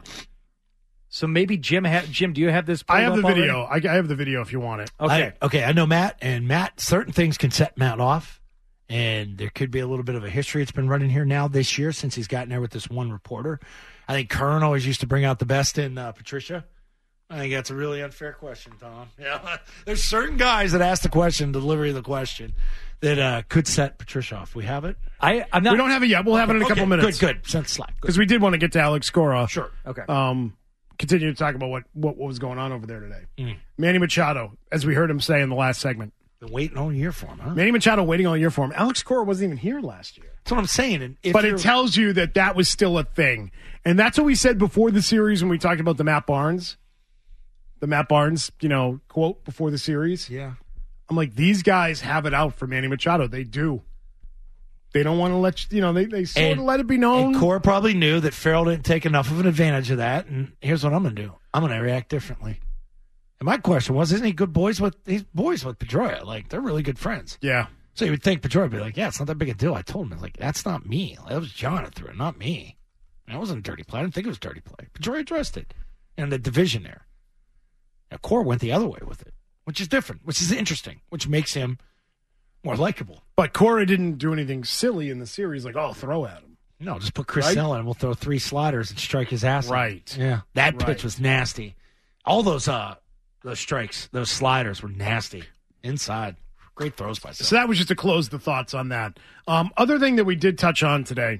Speaker 8: So maybe Jim, do you have this?
Speaker 6: I have the
Speaker 8: already?
Speaker 6: video. I have the video if you want it.
Speaker 8: Okay.
Speaker 3: I know Matt, and certain things can set Matt off, and there could be a little bit of a history. It's been running here now this year since he's gotten there with this one reporter. I think Kern always used to bring out the best in Patricia. I think that's a really unfair question, Tom. Yeah, there's certain guys that ask the question, delivery of the question, that could set Patricia off. We have it.
Speaker 8: I'm not.
Speaker 6: We don't have it yet. We'll have it in a couple minutes.
Speaker 3: Good. Send slack.
Speaker 6: Because we did want to get to Alex Cora.
Speaker 3: Sure.
Speaker 8: Okay.
Speaker 6: Continue to talk about what was going on over there today. Manny Machado, as we heard him say in the last segment.
Speaker 3: Been waiting all year for him, huh?
Speaker 6: Manny Machado waiting all year for him. Alex Cora wasn't even here last year.
Speaker 3: That's what I'm saying.
Speaker 6: But it tells you that was still a thing. And that's what we said before the series when we talked about the Matt Barnes. The Matt Barnes, quote before the series.
Speaker 3: Yeah.
Speaker 6: I'm like, these guys have it out for Manny Machado. They do. They don't want to let they sort of let it be known.
Speaker 3: And Cora probably knew that Farrell didn't take enough of an advantage of that. And here's what I'm going to do. I'm going to react differently. And my question was, isn't he good boys with Pedroia? Like, they're really good friends.
Speaker 6: Yeah.
Speaker 3: So you would think Pedroia would be like, yeah, it's not that big a deal. I told him, like, that's not me. That was John that threw it, not me. That wasn't dirty play. I didn't think it was dirty play. Pedroia addressed it. And the division there. Now, Cora went the other way with it, which is different, which is interesting, which makes him more likable.
Speaker 6: But Cora didn't do anything silly in the series, like, throw at him.
Speaker 3: No, just put Chris Sella and we'll throw 3 sliders and strike his ass.
Speaker 6: Right.
Speaker 3: Yeah. That pitch was nasty. All those strikes, those sliders were nasty. Inside. Great throws by Sella.
Speaker 6: So that was just to close the thoughts on that. Other thing that we did touch on today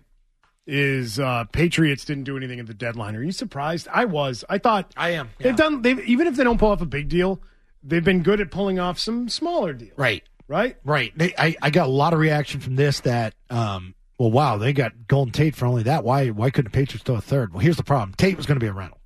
Speaker 6: is Patriots didn't do anything at the deadline. Are you surprised? I was. I thought
Speaker 3: I am. Yeah.
Speaker 6: They've even if they don't pull off a big deal, they've been good at pulling off some smaller deals.
Speaker 3: Right.
Speaker 6: Right?
Speaker 3: Right. I got a lot of reaction from this that well, wow, they got Golden Tate for only that. Why couldn't the Patriots throw a third? Well, here's the problem. Tate was going to be a rental.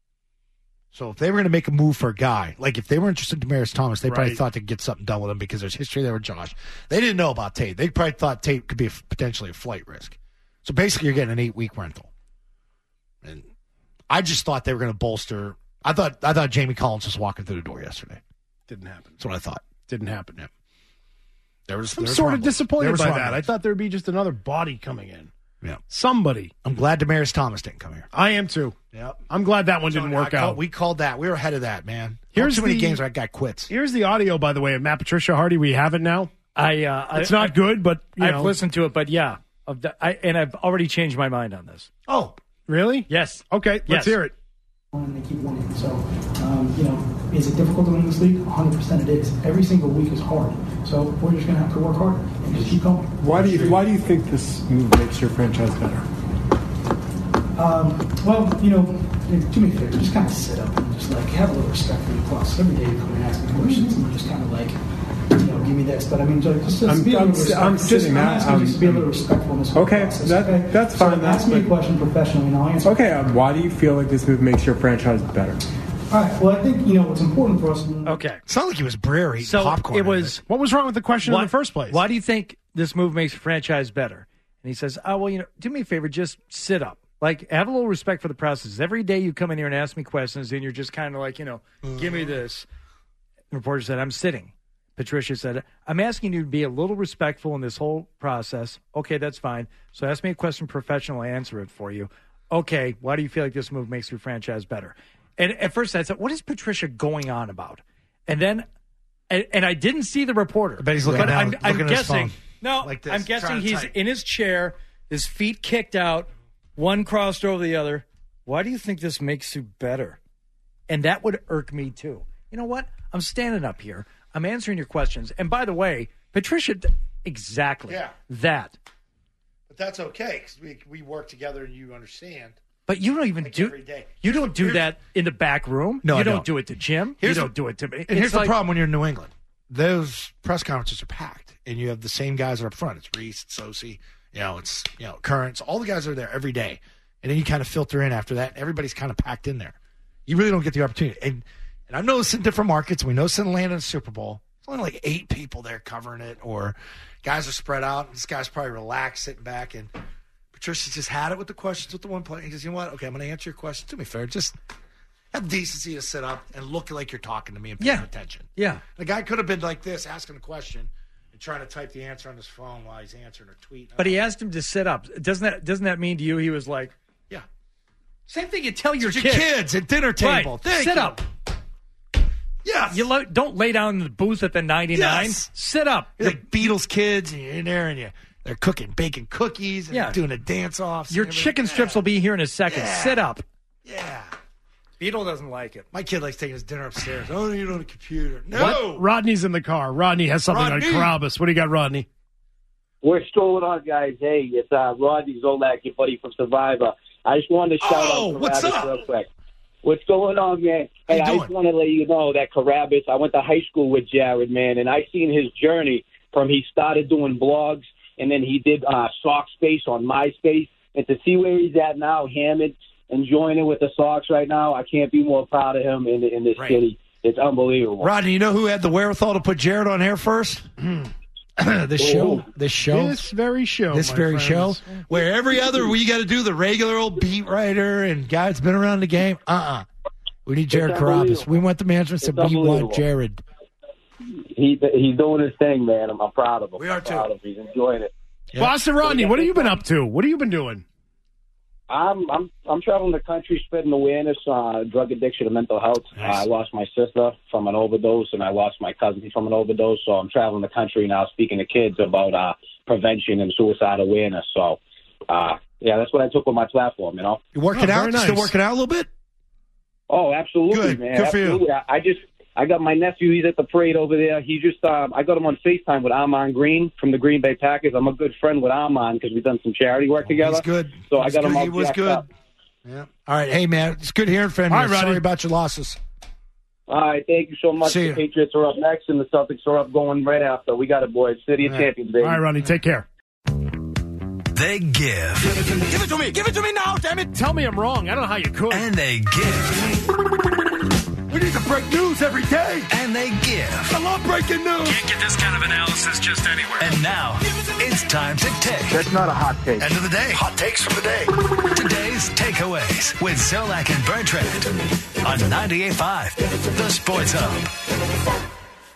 Speaker 3: So if they were going to make a move for a guy, like if they were interested in Demaryius Thomas, they probably thought they could get something done with him because there's history there with Josh. They didn't know about Tate. They probably thought Tate could be potentially a flight risk. So basically you're getting an 8-week rental. And I just thought they were going to bolster. I thought Jamie Collins was walking through the door yesterday.
Speaker 6: Didn't happen.
Speaker 3: That's what I thought.
Speaker 6: Didn't happen.
Speaker 3: Yeah.
Speaker 6: I'm sort of disappointed by that. I thought there would be just another body coming in.
Speaker 3: Yeah.
Speaker 6: Somebody.
Speaker 3: I'm glad Demaryius Thomas didn't come here.
Speaker 6: I am too.
Speaker 3: Yep.
Speaker 6: I'm glad that one didn't work out.
Speaker 3: We called that. We were ahead of that, man.
Speaker 6: Here's
Speaker 3: too many games where that guy quits.
Speaker 6: Here's the audio, by the way, of Matt Patricia. Hardy, we have it now. It's not good, but
Speaker 8: I've listened to it, but yeah. And I've already changed my mind on this.
Speaker 3: Oh.
Speaker 6: Really?
Speaker 8: Yes.
Speaker 6: Okay, let's hear it.
Speaker 21: And they keep winning. So, is it difficult to win this league? 100% it is. Every single week is hard. So we're just going to have to work harder and just keep going.
Speaker 22: Why do you think this move makes your franchise better?
Speaker 21: Do me a favor. Just kind of sit up and just have a little respect for the plus. Every day you come and ask me questions, and we're just kind of give me this. But I mean, just be a little respectful.
Speaker 22: I'm sitting
Speaker 21: I'm asking you to be a little respectful in this whole process.
Speaker 22: That's fine.
Speaker 21: So ask me a question professionally, and I'll answer.
Speaker 22: Okay, why do you feel like this move makes your franchise better?
Speaker 21: All right. Well, I think what's important for us.
Speaker 8: Okay.
Speaker 3: It's not like he was Brer eating popcorn.
Speaker 8: It was.
Speaker 6: What was wrong with the question in the first place?
Speaker 8: Why do you think this move makes a franchise better? And he says, "Oh, well, do me a favor, just sit up. Like, have a little respect for the process. Every day you come in here and ask me questions, and you're just kind of like, give me this." The reporter said, "I'm sitting." Patricia said, "I'm asking you to be a little respectful in this whole process." Okay, that's fine. So ask me a question professionally, I'll answer it for you. Okay, why do you feel like this move makes your franchise better? And at first I said, what is Patricia going on about? And then, and I didn't see the reporter.
Speaker 3: I bet he's looking down,
Speaker 8: I'm
Speaker 3: looking at his
Speaker 8: guessing.
Speaker 3: phone.
Speaker 8: No,
Speaker 3: Like this,
Speaker 8: I'm guessing
Speaker 3: trying to
Speaker 8: he's
Speaker 3: type.
Speaker 8: in his chair, his feet kicked out, one crossed over the other. Why do you think this makes you better? And that would irk me too. You know what? I'm standing up here. I'm answering your questions. And by the way, Patricia, exactly that.
Speaker 3: But that's okay because we work together and you understand.
Speaker 8: But you don't even do
Speaker 3: every day.
Speaker 8: You don't do that in the back room.
Speaker 3: No,
Speaker 8: you
Speaker 3: I
Speaker 8: don't
Speaker 3: don't.
Speaker 8: do it to Jim.
Speaker 3: Here's
Speaker 8: you don't do it to me.
Speaker 3: And here's
Speaker 8: It's
Speaker 3: the
Speaker 8: like-
Speaker 3: problem when you're in New England. Those press conferences are packed, and you have the same guys that are up front. It's Reese, it's Sosi, it's Currents. All the guys are there every day, and then you kind of filter in after that. Everybody's kind of packed in there. You really don't get the opportunity. And I've noticed in different markets. We noticed in Atlanta in the Super Bowl, there's only like 8 people there covering it, or guys are spread out. And this guy's probably relaxed, sitting back, and Patricia just had it with the questions with the one player. He goes, "You know what? Okay, I'm going to answer your question. Do me fair. Just have the decency to sit up and look like you're talking to me and paying attention."
Speaker 8: Yeah.
Speaker 3: The guy could have been like this, asking a question and trying to type the answer on his phone while he's answering a tweet.
Speaker 8: But he asked him to sit up. Doesn't that mean to you he was like,
Speaker 3: yeah.
Speaker 8: Same thing you tell your
Speaker 3: kids at dinner table.
Speaker 8: Right.
Speaker 3: Thank
Speaker 8: Sit
Speaker 3: you.
Speaker 8: up.
Speaker 3: Yes.
Speaker 8: You don't lay down in the booth at the 99.
Speaker 3: Yes.
Speaker 8: Sit up.
Speaker 3: You're like Beatles kids, and you're in there, and they're baking cookies, and doing a dance-off.
Speaker 8: Your chicken strips will be here in a second.
Speaker 3: Yeah.
Speaker 8: Sit up.
Speaker 3: Yeah.
Speaker 8: Beetle doesn't like it.
Speaker 3: My kid likes taking his dinner upstairs. Oh, you on the computer. No.
Speaker 6: What? Rodney's in the car. Rodney has something
Speaker 3: Rodney.
Speaker 6: on Carabas. What do you got, Rodney?
Speaker 1: What's going on, guys? Hey, it's Rodney Zolak, your buddy from Survivor. I just wanted to shout out to
Speaker 3: what's
Speaker 1: Carabas
Speaker 3: up?
Speaker 1: real quick. What's going on, man? Hey, I just want to let you know that Carabas, I went to high school with Jared, man, and I seen his journey from he started doing blogs, and then he did Sock Space on MySpace, and to see where he's at now, Hammond, enjoying it with the Sox right now, I can't be more proud of him in this city. It's unbelievable.
Speaker 3: Rodney, you know who had the wherewithal to put Jared on air first? This show.
Speaker 6: This very show.
Speaker 3: This
Speaker 6: my
Speaker 3: very
Speaker 6: friends.
Speaker 3: show. Where every other, we got to do the regular old beat writer and guy that's been around the game. We need Jared Carabas. We went to management and said, we want Jared.
Speaker 1: He's doing his thing, man. I'm proud of him.
Speaker 3: We are,
Speaker 1: I'm proud of him. He's enjoying it.
Speaker 6: Boston Rodney, what have you been up to? What have you been doing?
Speaker 1: I'm traveling the country, spreading awareness on drug addiction and mental health.
Speaker 6: Nice.
Speaker 1: I lost my sister from an overdose, and I lost my cousin from an overdose. So I'm traveling the country now, speaking to kids about prevention and suicide awareness. So, that's what I took with my platform.
Speaker 3: You working out?
Speaker 1: Nice.
Speaker 3: Still working out a little bit?
Speaker 1: Oh, absolutely,
Speaker 3: Good.
Speaker 1: man.
Speaker 3: Good for you.
Speaker 1: Absolutely. I got my nephew. He's at the parade over there. He just I got him on FaceTime with Armand Green from the Green Bay Packers. I'm a good friend with Armand because we've done some charity work together.
Speaker 3: He's good.
Speaker 1: So I got him all
Speaker 3: He was
Speaker 1: jacked
Speaker 3: good.
Speaker 1: up.
Speaker 3: Yeah. All right. Hey, man. It's good hearing from you.
Speaker 1: All right, Rodney.
Speaker 3: Sorry about your losses.
Speaker 1: All right, thank you so much.
Speaker 3: See
Speaker 1: The
Speaker 3: ya.
Speaker 1: Patriots are up next, and the Celtics are up going right after. We got it, boys. City of
Speaker 6: All right.
Speaker 1: Champions, baby.
Speaker 6: All right, Rodney, take care.
Speaker 17: They give.
Speaker 5: Give it to me. Give it to me now, damn it.
Speaker 6: Tell me I'm wrong. I don't know how you could.
Speaker 17: And they give.
Speaker 3: We need to break news every day.
Speaker 17: And they give.
Speaker 3: I love breaking news.
Speaker 19: Can't get this kind of analysis just anywhere.
Speaker 17: And now, it's time to take.
Speaker 13: That's not a hot take.
Speaker 17: End of the day. Hot takes from the day. Today's takeaways with Zolak and Bertrand on 98.5, The Sports Hub.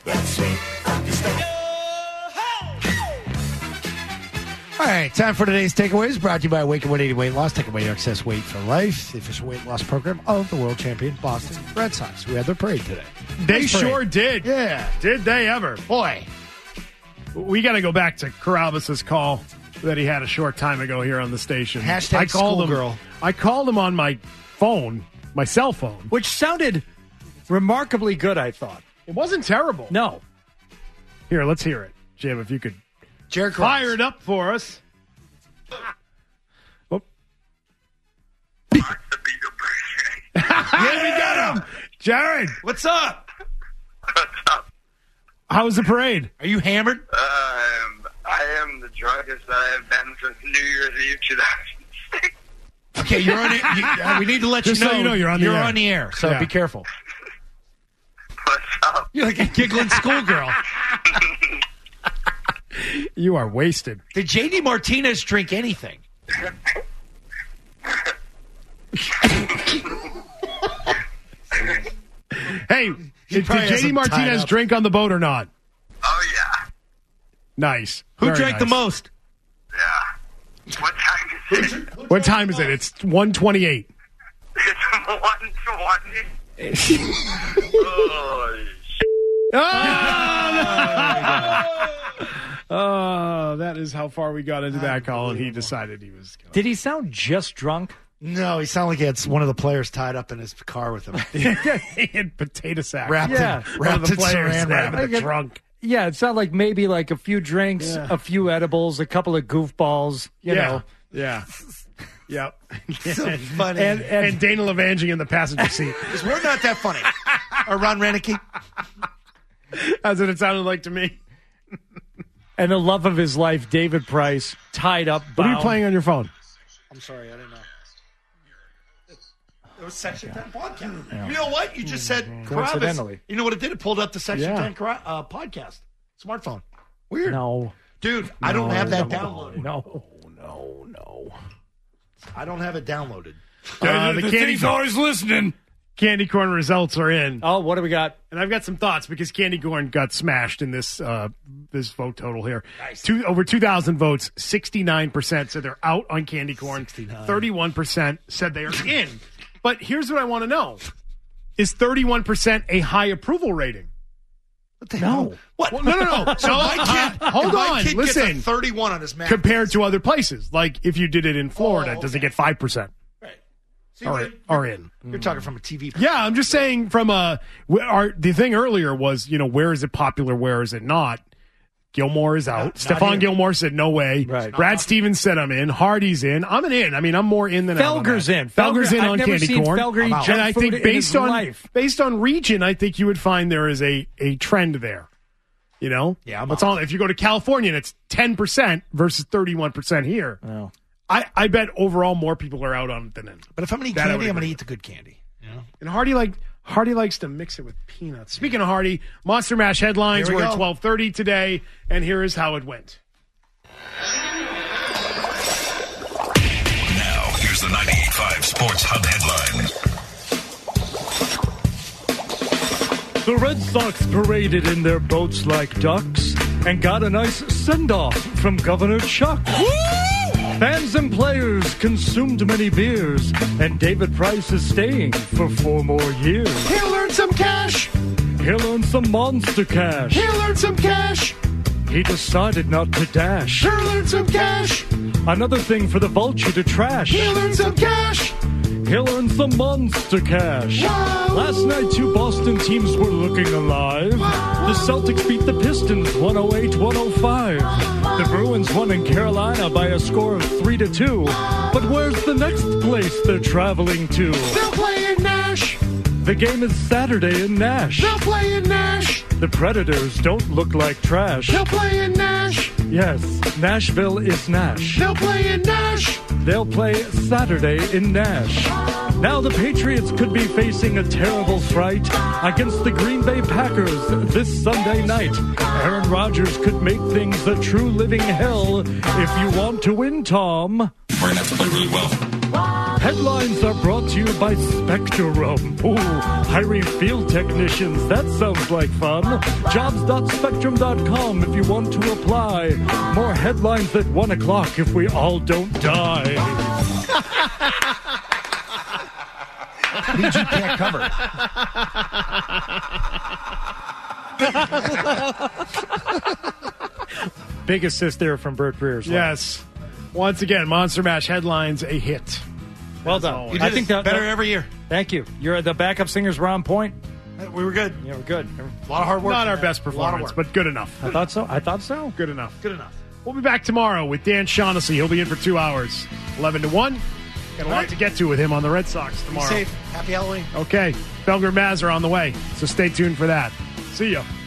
Speaker 3: All right, time for today's takeaways. Brought to you by Awaken 180 Weight Loss. Take away your excess weight for life. The official weight loss program of the world champion Boston Red Sox. We had their parade today.
Speaker 6: They
Speaker 3: Nice parade.
Speaker 6: sure did.
Speaker 3: Yeah.
Speaker 6: Did they ever?
Speaker 3: Boy.
Speaker 6: We got to go back to Carabas' call that he had a short time ago here on the station.
Speaker 3: Hashtag
Speaker 6: I called
Speaker 3: schoolgirl.
Speaker 6: him. I called him on my phone, my cell phone.
Speaker 8: Which sounded remarkably good, I thought.
Speaker 6: It wasn't terrible.
Speaker 8: No.
Speaker 6: Here, let's hear it. Jim, if you could
Speaker 3: Jared
Speaker 6: fire it up for us. Oh.
Speaker 3: Yeah, we got him.
Speaker 6: Jared.
Speaker 3: What's up?
Speaker 6: How was the parade?
Speaker 3: Are you hammered?
Speaker 12: I am the drunkest that I have been since New Year's Eve 2006.
Speaker 3: Okay, you're on it. We need to let
Speaker 6: Just
Speaker 3: you know,
Speaker 6: so you know you're on the air.
Speaker 3: So
Speaker 6: Yeah.
Speaker 3: be careful.
Speaker 12: What's up?
Speaker 3: You're like a giggling schoolgirl.
Speaker 6: You are wasted.
Speaker 3: Did JD Martinez drink anything?
Speaker 6: Hey, did
Speaker 3: probably has
Speaker 6: JD
Speaker 3: him
Speaker 6: Martinez
Speaker 3: tied up.
Speaker 6: drink on the boat or not?
Speaker 12: Oh, yeah.
Speaker 6: Nice.
Speaker 3: Who
Speaker 6: Very
Speaker 3: drank the
Speaker 6: nice.
Speaker 3: most?
Speaker 12: Yeah. What time is it?
Speaker 6: What time is it? It's 1:28.
Speaker 12: It's 1:20.
Speaker 6: Oh, that is how far we got into that call, and he decided he was going
Speaker 8: Did he sound just drunk?
Speaker 3: No, he sounded like he had one of the players tied up in his car with him.
Speaker 6: He had potato sack.
Speaker 3: Wrapped in saran wrap.
Speaker 6: in the trunk.
Speaker 8: Yeah, it sounded like maybe like a few drinks, a few edibles, a couple of goofballs, you know.
Speaker 6: Yeah. Yep.
Speaker 3: So funny.
Speaker 6: And Dana Levangie in the passenger seat.
Speaker 3: Because we're not that funny. Or Ron Renicky.
Speaker 6: That's what it sounded like to me.
Speaker 8: And the love of his life, David Price, tied up.
Speaker 6: What are you
Speaker 8: bound.
Speaker 6: playing on your phone?
Speaker 3: I'm sorry, I didn't know. It was Section 10 podcast. Yeah. You know what? You just said
Speaker 8: Coincidentally.
Speaker 3: Carabas. You know what it did? It pulled up the Section
Speaker 6: Yeah.
Speaker 3: 10 podcast. Smartphone. Weird.
Speaker 8: No.
Speaker 3: Dude, I don't have that downloaded.
Speaker 8: No.
Speaker 3: I don't have it downloaded.
Speaker 6: The thing's always listening. Candy corn results are in.
Speaker 8: Oh, what do we got?
Speaker 6: And I've got some thoughts because candy corn got smashed in this this vote total here.
Speaker 3: Nice.
Speaker 6: Over 2,000 votes, 69% said they're out on candy corn. 31% said they are in. But here's what I want to know. Is 31% a high approval rating?
Speaker 3: What the hell? What?
Speaker 6: Well, no.
Speaker 3: So my kid,
Speaker 6: hold
Speaker 3: if my
Speaker 6: on.
Speaker 3: kid
Speaker 6: Listen.
Speaker 3: gets a 31 on his math.
Speaker 6: Compared to other places. Like if you did it in Florida, does it get 5%?
Speaker 3: See,
Speaker 6: Are in.
Speaker 3: You're talking from a TV.
Speaker 6: Yeah, I'm just saying from the thing earlier was, where is it popular, where is it not? Gilmore is out. Stephon Gilmore said no way.
Speaker 8: Right.
Speaker 6: Brad Stevens said I'm in. Hardy's in. I'm an in. I mean, I'm more in than out.
Speaker 8: Felger's in.
Speaker 6: Felger's in
Speaker 8: I've
Speaker 6: on
Speaker 8: never
Speaker 6: candy
Speaker 8: seen
Speaker 6: corn.
Speaker 8: Felger eat junk
Speaker 6: And I
Speaker 8: food
Speaker 6: think
Speaker 8: in his life.
Speaker 6: based on region, I think you would find there is a trend there.
Speaker 3: Yeah,
Speaker 6: that's all. If you go to California and it's 10% versus 31% here.
Speaker 8: Oh.
Speaker 6: I bet overall more people are out on it than in.
Speaker 3: But if I'm going to eat candy, I'm going to eat the good candy.
Speaker 6: And Hardy likes to mix it with peanuts. Speaking of Hardy, Monster Mash headlines were at 12:30 today, and here is how it went.
Speaker 2: Now, here's the 98.5 Sports Hub headline.
Speaker 8: The Red Sox paraded in their boats like ducks and got a nice send-off from Governor Chuck. Fans and players consumed many beers, and David Price is staying for 4 more years.
Speaker 6: He'll earn some cash.
Speaker 8: He'll earn some monster cash.
Speaker 6: He'll earn some cash.
Speaker 8: He decided not to dash.
Speaker 6: He'll earn some cash.
Speaker 8: Another thing for the vulture to trash.
Speaker 6: He'll earn some cash.
Speaker 8: He'll earn some monster cash.
Speaker 6: Wow.
Speaker 8: Last night, 2 Boston teams were looking alive. The Celtics beat the Pistons 108-105. The Bruins won in Carolina by a score of 3-2. But where's the next place they're traveling to?
Speaker 6: They'll play in Nash.
Speaker 8: The game is Saturday in Nash.
Speaker 6: They'll play in Nash.
Speaker 8: The Predators don't look like trash.
Speaker 6: They'll play in Nash.
Speaker 8: Yes, Nashville is Nash.
Speaker 6: They'll play in Nash.
Speaker 8: They'll play Saturday in Nash. Now the Patriots could be facing a terrible fright against the Green Bay Packers this Sunday night. Aaron Rodgers could make things a true living hell if you want to win, Tom.
Speaker 2: We're going to have to play really well.
Speaker 8: Headlines are brought to you by Spectrum. Ooh, hiring field technicians. That sounds like fun. Jobs.spectrum.com if you want to apply. More headlines at 1 o'clock if we all don't die.
Speaker 3: PG can't cover.
Speaker 8: Big assist there from Bert Breers.
Speaker 6: Yes. Once again, Monster Mash headlines a hit.
Speaker 8: Well done.
Speaker 3: You did better every year.
Speaker 8: Thank you. The backup singers were on point.
Speaker 3: We were good.
Speaker 8: Yeah, we're good.
Speaker 3: A lot of hard work.
Speaker 6: Not our best performance, but good enough.
Speaker 8: I thought so.
Speaker 6: Good enough.
Speaker 3: Good enough.
Speaker 6: We'll be back tomorrow with Dan Shaughnessy. He'll be in for 2 hours, 11 to 1. Got a lot to get to with him on the Red Sox tomorrow.
Speaker 3: Be safe. Happy Halloween.
Speaker 6: Okay. Felger Maz are on the way, so stay tuned for that. See ya.